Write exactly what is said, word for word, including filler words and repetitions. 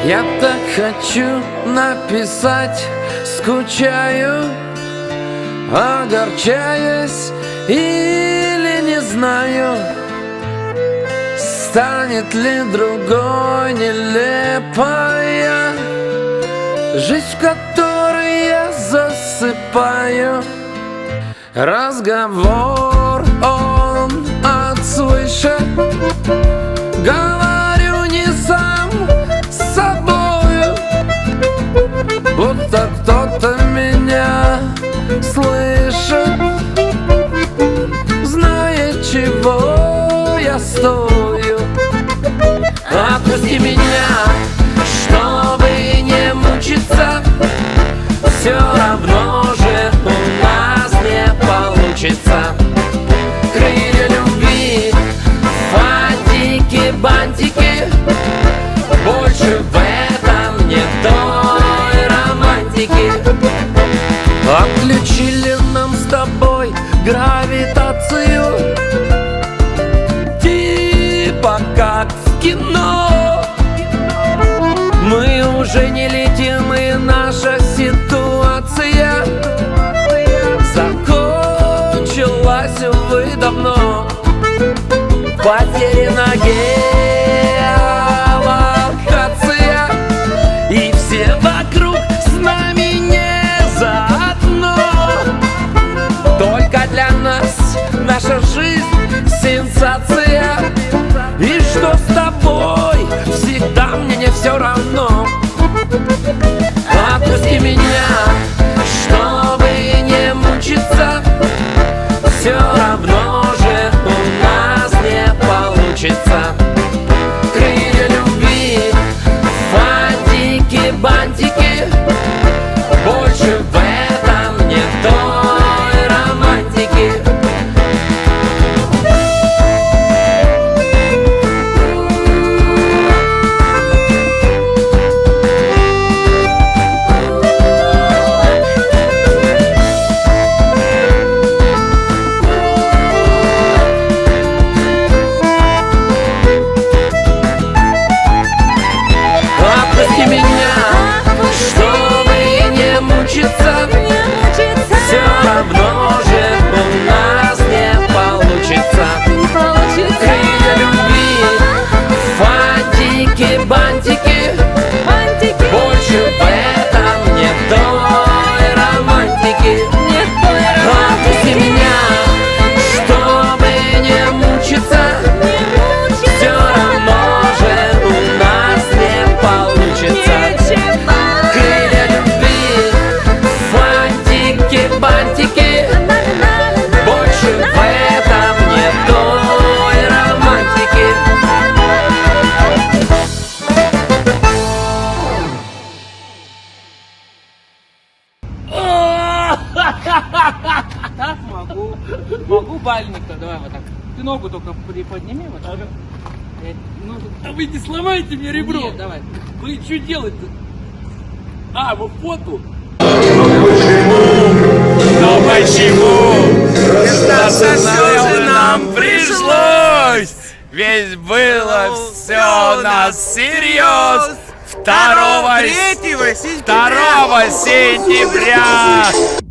Я так хочу написать, скучаю, огорчаясь или не знаю, станет ли другой нелепая жизнь, в которой я засыпаю. Разговор он от свыше, говорю не сам с собою, будто кто-то меня слышит, знает, чего я стою. Отпусти меня, чтобы не мучиться, все равно же у нас не получится. Крылья любви, фантики, бантики, больше в этом нет той романтики. Отключили нам с тобой гравитацию, типа как в кино. Мы уже не летим, и наша ситуация закончилась, увы, давно. Потеряна геолокация, и все вокруг с нами не заодно. Только для нас наша жизнь сенсация. И что с тобой, всегда мне не все равно. Отпусти меня, чтобы не мучиться, все равно же у нас не получится. Крылья любви, фантики, бантики, больше в этом нет той романтики. Отпусти меня, чтобы не мучиться, все равно же у нас не получится. Крылья любви, фантики, бантики, больше в этом нет той романтики. Отпусти меня, чтобы не мучиться, все равно же у нас не получится. Крылья любви, фантики, бантики, больше в этом нет той романтики. Могу. Могу бальник-то, давай вот так. Ты ногу только приподними вот так. Э, ну, А вы не сломаете мне ребро? нет, давай. Вы что делать-то? А, вы фото? Но почему? Расстаться все же нам пришлось. Ведь было все нас всерьез. Второго, третьего второго сентября